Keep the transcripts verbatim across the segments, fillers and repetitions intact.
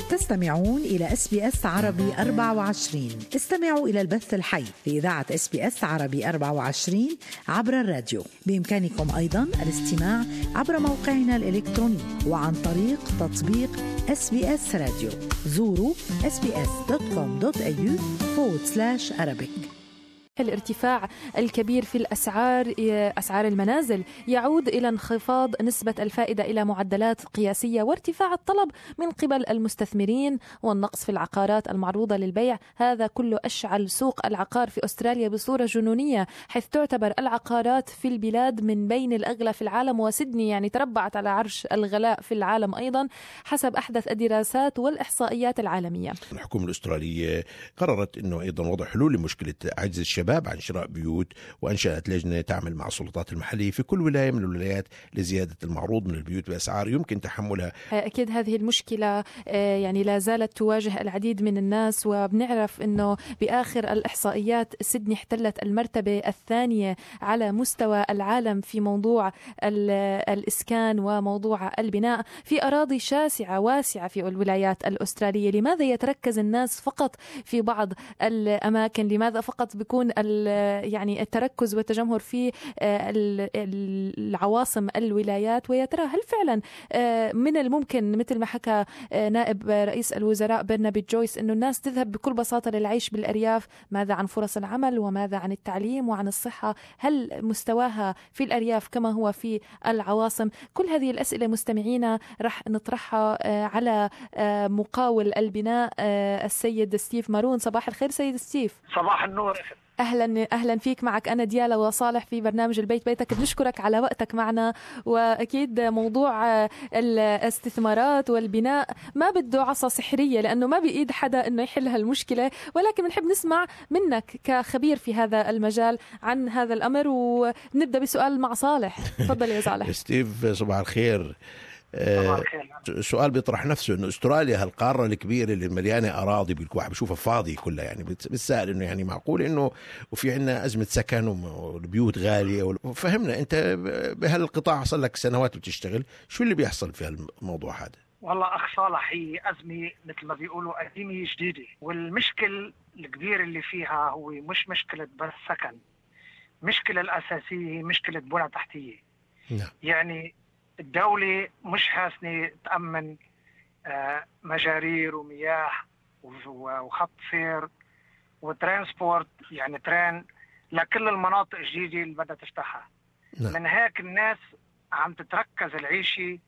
تستمعون إلى إس بي إس عربي أربعة وعشرين. استمعوا إلى البث الحي في إذاعة إس بي إس عربي أربعة وعشرين عبر الراديو. بإمكانكم أيضا الاستماع عبر موقعنا الإلكتروني وعن طريق تطبيق إس بي إس راديو. زوروا إس بي إس دوت كوم دوت إيه يو فورورد سلاش أرابيك. الارتفاع الكبير في الأسعار أسعار المنازل يعود إلى انخفاض نسبة الفائدة إلى معدلات قياسية وارتفاع الطلب من قبل المستثمرين والنقص في العقارات المعروضة للبيع. هذا كله أشعل سوق العقار في أستراليا بصورة جنونية، حيث تعتبر العقارات في البلاد من بين الأغلى في العالم، وسيدني يعني تربعت على عرش الغلاء في العالم أيضا حسب أحدث الدراسات والإحصائيات العالمية. الحكومة الأسترالية قررت أنه أيضا وضع حلول لمشكلة عجز الشباب عن شراء بيوت، وأنشأت لجنة تعمل مع السلطات المحلية في كل ولاية من الولايات لزيادة المعروض من البيوت بأسعار يمكن تحملها. أكيد هذه المشكلة يعني لا زالت تواجه العديد من الناس، وبنعرف أنه بآخر الإحصائيات سيدني احتلت المرتبة الثانية على مستوى العالم في موضوع الإسكان وموضوع البناء في أراضي شاسعة واسعة في الولايات الأسترالية. لماذا يتركز الناس فقط في بعض الأماكن؟ لماذا فقط بيكون يعني التركز والتجمهر في العواصم الولايات؟ ويا ترى هل فعلا من الممكن مثل ما حكى نائب رئيس الوزراء برنابي جويس أنه الناس تذهب بكل بساطة للعيش بالأرياف؟ ماذا عن فرص العمل وماذا عن التعليم وعن الصحة؟ هل مستواها في الأرياف كما هو في العواصم؟ كل هذه الأسئلة مستمعينا رح نطرحها على مقاول البناء السيد ستيف مارون. صباح الخير سيد ستيف. صباح النور. أهلا أهلا فيك. معك أنا ديالا وصالح في برنامج البيت بيتك. بنشكرك على وقتك معنا. وأكيد موضوع الاستثمارات والبناء ما بده عصا سحرية، لأنه ما بإيد حدا إنه يحل هالمشكلة، ولكن بنحب نسمع منك كخبير في هذا المجال عن هذا الأمر. ونبدأ بسؤال مع صالح. تفضل يا صالح. ستيف صباح الخير. آه سؤال بيطرح نفسه انه استراليا هالقاره الكبيره اللي مليانه اراضي بالكواح بشوفها فاضيه كلها، يعني بتسأل انه يعني معقول انه وفي عندنا ازمه سكن والبيوت غاليه. فهمنا انت بهالقطاع صار لك سنوات بتشتغل، شو اللي بيحصل في هالموضوع هذا؟ والله اخ صالح، هي ازمه مثل ما بيقولوا قديمه جديده، والمشكل الكبير اللي فيها هو مش مشكله بس سكن، مشكله الاساسيه هي مشكله بنى تحتيه. نعم. يعني الدولة مش حاسنة تأمن مجارير ومياه وخط سير وترانسبورت، يعني ترين لكل المناطق الجديدة اللي بدها تفتحها. لا. من هيك الناس عم تتركز العيشة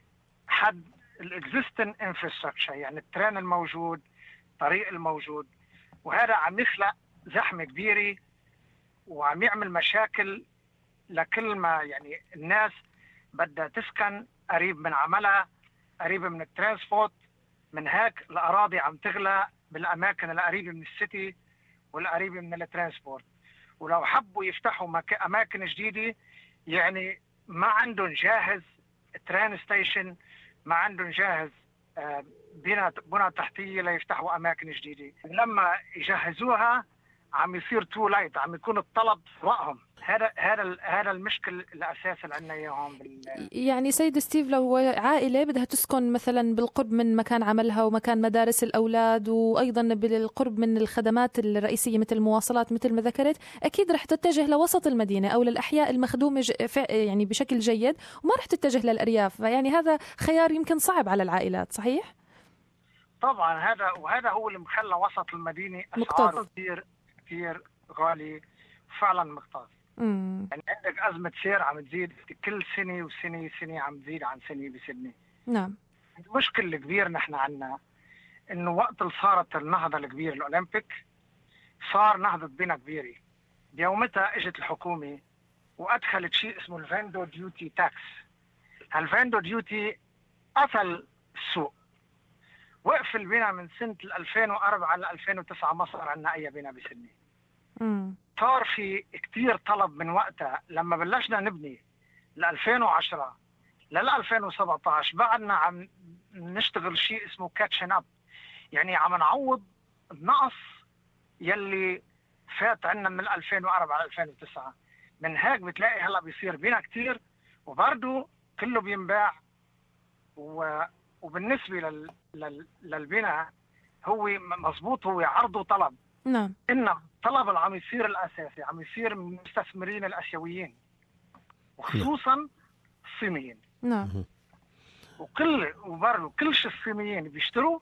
حد الاكزيستنج انفراستراكشر، يعني الترين الموجود، الطريق الموجود، وهذا عم يخلق زحمة كبيرة وعم يعمل مشاكل لكل ما يعني الناس بدها تسكن قريب من عملها، قريب من الترانسبورت. من هيك الأراضي عم تغلى بالأماكن القريبة من السيتي والقريبة من الترانسبورت. ولو حبوا يفتحوا مك... أماكن جديدة، يعني ما عندهم جاهز ترين ستيشن، ما عندهم جاهز آه بنى بنى تحتية ليفتحوا أماكن جديدة. لما يجهزوها عم يصير تو لايت، عم يكون الطلب فوقهم. هذا هذا هذا المشكل الاساسي اللي عندنا اياهم بال... يعني سيد ستيف، لو عائله بدها تسكن مثلا بالقرب من مكان عملها ومكان مدارس الاولاد، وايضا بالقرب من الخدمات الرئيسيه مثل المواصلات مثل ما ذكرت، اكيد رح تتجه لوسط المدينه او للاحياء المخدومه يعني بشكل جيد، وما رح تتجه للارياف. يعني هذا خيار يمكن صعب على العائلات، صحيح؟ طبعا هذا وهذا هو اللي مخلى وسط المدينه اسعاره كثير كثير غالي، فعلا مغتاظ. مم. يعني عندك أزمة سير عم تزيد كل سنة وسنة سنة، عم تزيد عن سنة بسنة. نعم. المشكلة الكبير نحن عنا إنه وقت اللي صارت النهضة الكبير الأولمبيك صار نهضة بنا كبيرة. بيومتها اجت الحكومة وأدخلت شيء اسمه الفاندو ديوتي تاكس. هالفاندو ديوتي قتل السوق، وقف البنا من سنة ألفين وأربعة ل ألفين وتسعة ما صار عنا أي بنا بسنة. مم. صار في كتير طلب من وقتها. لما بلشنا نبني ل ألفين وعشرة لل ألفين وسبعة عشر بعدنا عم نشتغل شيء اسمه كاتشن اب، يعني عم نعوض النقص يلي فات عنا من ألفين وأربعة ل ألفين وتسعة. من هيك بتلاقي هلا بيصير بينا كتير، وبرضه كله بينباع. وبالنسبة للبناء هو مضبوط، هو عرض وطلب. نعم. إن الطلب اللي عم يصير الأساسي عم يصير من المستثمرين الآسيويين وخصوصا الصينيين. نعم. وكل وبرضه كل شيء الصينيين بيشتروا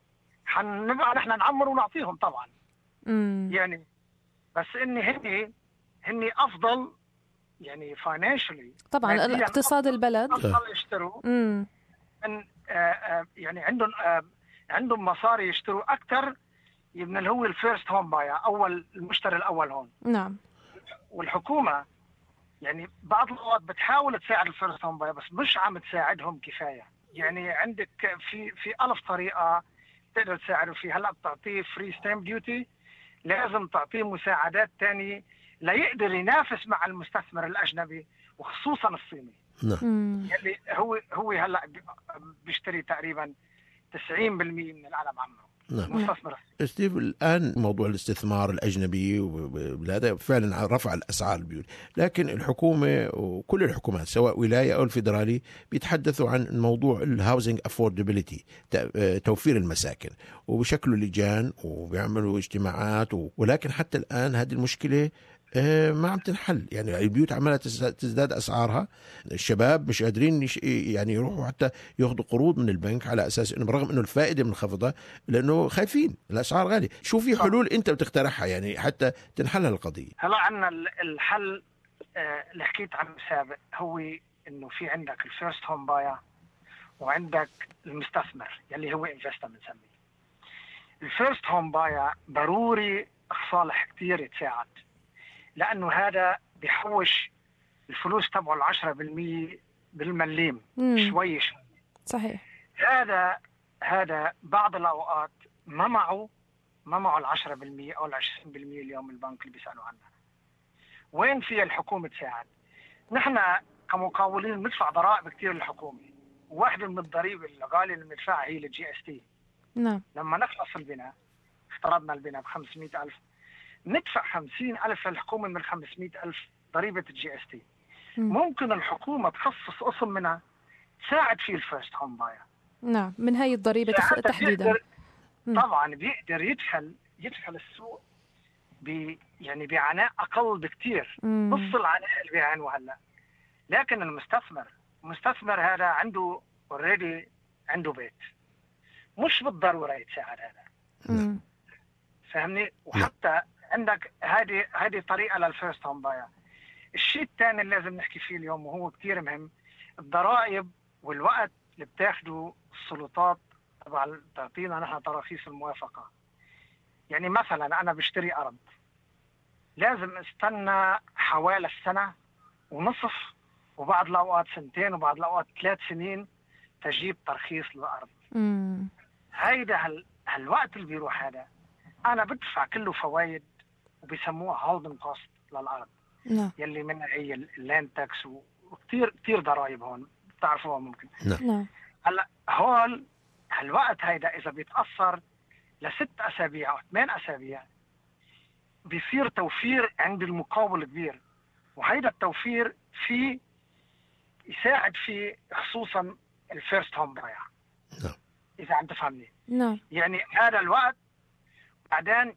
حنبقى نحن نعمر ونعطيهم طبعا. مم. يعني بس إني هني هني أفضل يعني فاينانشلي طبعا الاقتصاد البلد أفضل يشتروا مم. من آه آه يعني عندهم آه عندهم مصاري يشتروا أكثر من اللي هو الفيرست هوم باير، أول المشتري الأول هون. نعم. والحكومة يعني بعض الأوقات بتحاول تساعد الفيرست هوم باير بس مش عم تساعدهم كفاية. يعني عندك في في ألف طريقة تقدر تساعده فيه. هلا بتعطيه فري ستامب ديوتي، لازم تعطيه مساعدات تانية ليقدر ينافس مع المستثمر الأجنبي وخصوصا الصيني. نعم. يعني هو هو هلا بيشتري تقريبا تسعين بالمئة من العالم عمره. نعم. ستيف، الآن موضوع الاستثمار الأجنبي هذا فعلا رفع الأسعار البيوت، لكن الحكومة وكل الحكومات سواء ولاية أو الفيدرالي بيتحدثوا عن موضوع الهاوزنج افوردابيلتي، توفير المساكن، وبشكلوا لجان وبيعملوا اجتماعات، ولكن حتى الآن هذه المشكلة ما عم تنحل. يعني البيوت عمالة تزداد أسعارها، الشباب مش قادرين يعني يروحوا حتى ياخذوا قروض من البنك على أساس إنه برغم إنه الفائدة منخفضة لأنه خايفين الأسعار غالية. شو في حلول أنت بتقترحها يعني حتى تنحل هالقضية؟ هلا عنا الحل اللي حكيت عنه سابق هو إنه في عندك الفيرست هوم باير وعندك المستثمر يلي هو انفستر بنسميه. الفيرست هوم باير ضروري صالح كتير يتساعد، لأنه هذا بيحوش الفلوس تبعه العشرة بالمية بالمليم شوي شوي. صحيح. هذا هذا بعض الأوقات ما معه ما معه العشرة بالمية أو العشرين بالمية اليوم البنك اللي بيسألوا عنها. وين فيها الحكومة تساعد؟ نحن كمقاولين ندفع ضرائب كتير للحكومة، واحدة من الضريبة الغالية اللي بندفعها هي الجي اس تي. نعم. لما نخلص البناء افترضنا البناء بخمسمائة ألف، ندفع خمسين ألف للحكومة من خمسمائة ألف ضريبة الجي اس تي. ممكن الحكومة تخصص قسم منها تساعد فيه الفيرست هوم باير. نعم، من هاي الضريبة تحديدا. طبعا بيقدر يدخل يدخل السوق ب يعني بعناء أقل بكتير، نص العناء اللي بيعانوه هلا. لكن المستثمر المستثمر هذا عنده اوريدي عنده بيت، مش بالضرورة يتساعد هذا. مم. فهمني؟ وحتى عندك هذه هذه طريقة للفيرست هوم باير. الشيء الثاني اللي لازم نحكي فيه اليوم وهو كتير مهم، الضرائب والوقت اللي بتاخده السلطات طبعا تعطينا نحن تراخيص الموافقة. يعني مثلا أنا بشتري أرض لازم استنى حوالي السنة ونصف، وبعض الأوقات سنتين، وبعض الأوقات ثلاث سنين تجيب ترخيص للأرض. مم. هيدا هال... هالوقت اللي بيروح هذا أنا بدفع كله فوايد وبيسموها هولدن كوست للأرض. نعم. يلي منها هي اللاند تاكس وكتير كتير ضرائب هون بتعرفوها ممكن. نعم. هلا هول هالوقت هيدا إذا بيتأثر لست أسابيع أو ثمان أسابيع بيصير توفير عند المقاول كبير، وهيدا التوفير فيه يساعد فيه خصوصا الفيرست هوم باير. نعم. إذا عم تفهمني. نعم. يعني هذا الوقت بعدين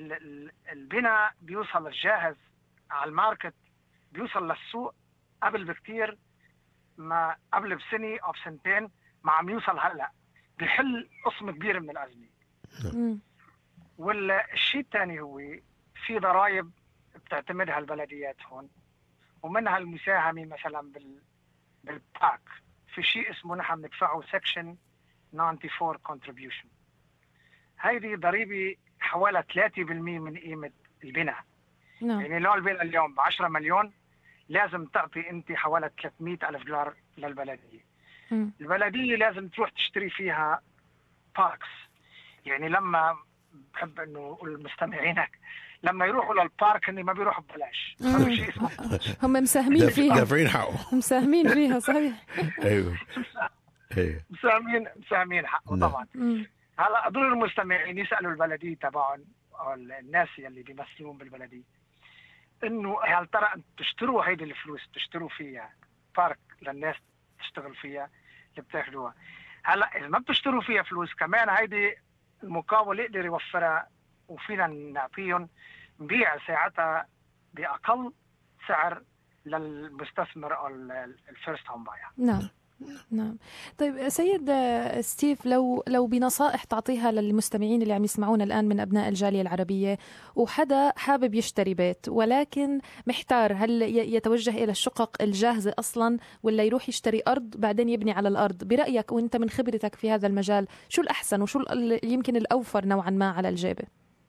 البناء بيوصل الجاهز على الماركت، بيوصل للسوق قبل بكتير، ما قبل بسنة أو بسنتين ما عم يوصل هلأ، بيحل قسم كبير من الأزمة. مم. والشيء الثاني هو في ضرائب بتعتمدها البلديات هون، ومنها المساهمة مثلا بال بالباك، في شيء اسمه نحن بندفعه سكشن أربعة وتسعين contribution. هيدي ضريبة حوالي ثلاثة بالمئة من قيمة البناء. نعم. يعني لو البناء اليوم بعشرة مليون لازم تعطي انت حوالي ثلاثمائة ألف دولار للبلدية. مم. البلدية لازم تروح تشتري فيها باركس. يعني لما بحب انه اقول لمستمعينك لما يروحوا للبارك اني ما بيروحوا ببلاش، شيء اسمه هم مساهمين فيها، دافعين حقه، مساهمين فيها. صحيح. ايوه ايوه مساهمين مساهمين حقه طبعا. هلا هدول المستمعين يسالوا البلديه تبعهم او الناس اللي بيمثلون بالبلديه انه هل ترى انتم تشتروا هيدي الفلوس تشتروا فيها بارك للناس تشتغل فيها اللي بتاخذوها؟ هلا اذا ما بتشتروا فيها فلوس كمان هيدي المقاول يقدر يوفرها وفينا نعطيهم نبيع ساعتها باقل سعر للمستثمر او الفيرست هوم باير. نعم نعم. طيب سيد ستيف، لو لو بنصائح تعطيها للمستمعين اللي عم يسمعونا الآن من أبناء الجالية العربية، وحدا حابب يشتري بيت ولكن محتار هل يتوجه إلى الشقق الجاهزة أصلا ولا يروح يشتري أرض بعدين يبني على الأرض، برأيك وانت من خبرتك في هذا المجال شو الأحسن وشو يمكن الأوفر نوعا ما على الجيبة؟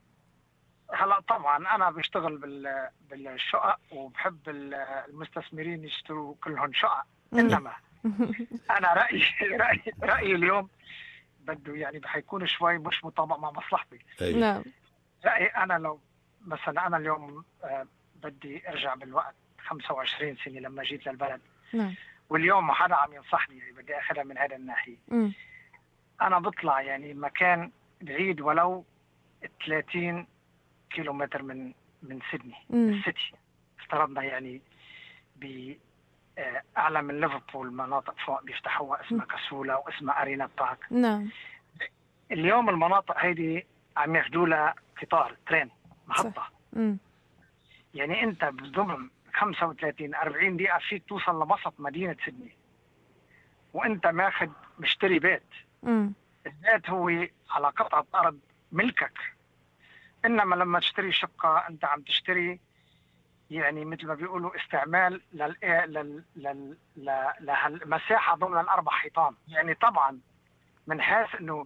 هلا طبعا انا بشتغل بال بالشقق وبحب المستثمرين يشتروا كلهم شقق، انما انا رايي رايي رايي اليوم بده يعني حيكون شوي مش مطابق مع مصلحتي. نعم. رايي انا لو مثلا انا اليوم بدي ارجع بالوقت خمسة وعشرين سنه لما جيت للبلد. نعم. واليوم حدا عم ينصحني يعني بدي اخذها من هذا الناحيه. م. انا بطلع يعني مكان بعيد ولو ثلاثين كيلومتر من من سيدني السيتي، افترضنا يعني ب اعلى من ليفربول مناطق فوق بيفتحوها اسمها كاسولا واسمها ارينا بارك. نعم. اليوم المناطق هيدي عم ياخذوا لها قطار ترين محطه. م. يعني انت بضمن خمسة وثلاثين أربعين دقيقه فيك توصل لوسط مدينه سيدني وانت ماخذ مشتري بيت. م. البيت هو على قطعه ارض ملكك، انما لما تشتري شقه انت عم تشتري يعني مثل ما بيقولوا استعمال لل لل لل للمساحه ضمن الاربع حيطان. يعني طبعا من حيث انه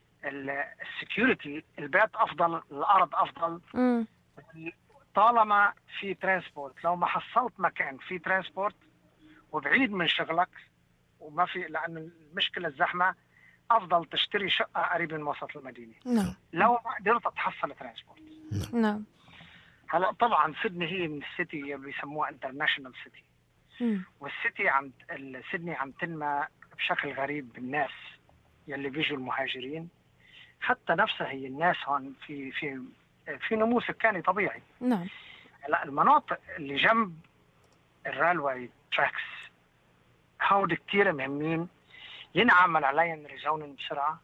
السكيورتي البيت افضل، الارض افضل. م. طالما في ترانسبورت، لو ما حصلت مكان في ترانسبورت وبعيد من شغلك وما في، لانه المشكله الزحمه، افضل تشتري شقه قريب من وسط المدينه. نعم. لو ما قدرت تحصل ترانسبورت. نعم. هلا طبعا سيدني هي من السيتي بيسموها انترناشونال سيتي، والسيتي عم سيدني عم تنمى بشكل غريب بالناس يلي بيجوا المهاجرين، حتى نفسها هي الناس هون في في في نمو سكاني طبيعي. نعم. هلا المناطق اللي جنب الرالواي تراكس هود كتير مهمين، ينعمل عليهم ريزونين بسرعه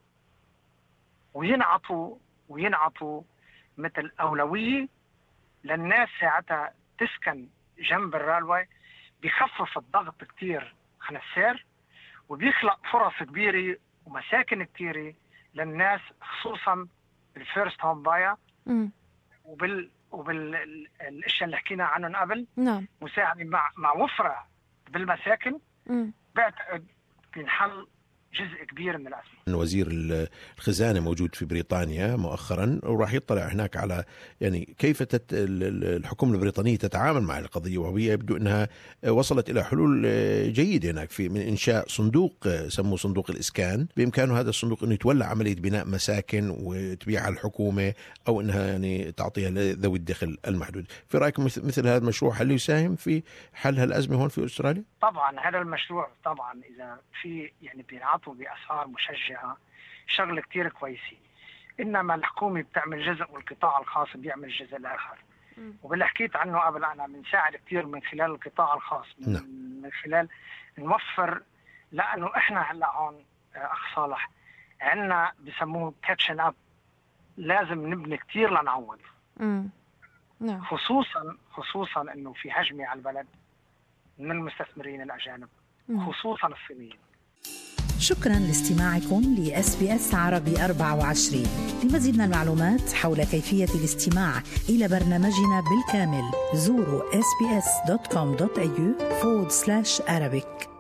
وينعطوا وينعطوا مثل اولويه للناس ساعتها تسكن جنب الرالواي، بيخفف الضغط كتير عن السير وبيخلق فرص كبيره ومساكن كتيره للناس، خصوصا الفيرست هوم بايا وبال وبالاشياء اللي حكينا عنهم قبل. نعم. مساعده مع مع وفره بالمساكن. م. بعتقد بينحل جزء كبير من الأزمة. وزير الخزانة موجود في بريطانيا مؤخرا وراح يطلع هناك على يعني كيف تت الحكومة البريطانية تتعامل مع القضية، وهي يبدو أنها وصلت إلى حلول جيدة هناك في من إنشاء صندوق سموه صندوق الإسكان، بإمكانه هذا الصندوق أنه يتولى عملية بناء مساكن وتبيعها الحكومة أو أنها يعني تعطيها لذوي الدخل المحدود. في رأيكم مثل هذا المشروع هل يساهم في حل هالأزمة هون في أستراليا؟ طبعا هذا المشروع طبعا إذا في يعني بينعطوا بأسعار مشجعة شغله كتير كويسه، انما الحكومه بتعمل جزء والقطاع الخاص بيعمل جزء الاخر. وباللي حكيت عنه قبل انا بنساعد كتير من خلال القطاع الخاص، من, م. من خلال نوفر، لانه احنا هلا هون اخ صالح عندنا بسموه كاتشن اب، لازم نبني كتير لنعوض. نعم. خصوصا خصوصا انه في هجمه على البلد من المستثمرين الاجانب، م. خصوصا الصينيين. شكرا لاستماعكم ل إس بي إس عربي أربعة وعشرين. لمزيد من المعلومات حول كيفية الاستماع إلى برنامجنا بالكامل زوروا إس بي إس دوت كوم دوت إيه يو forward slash Arabic.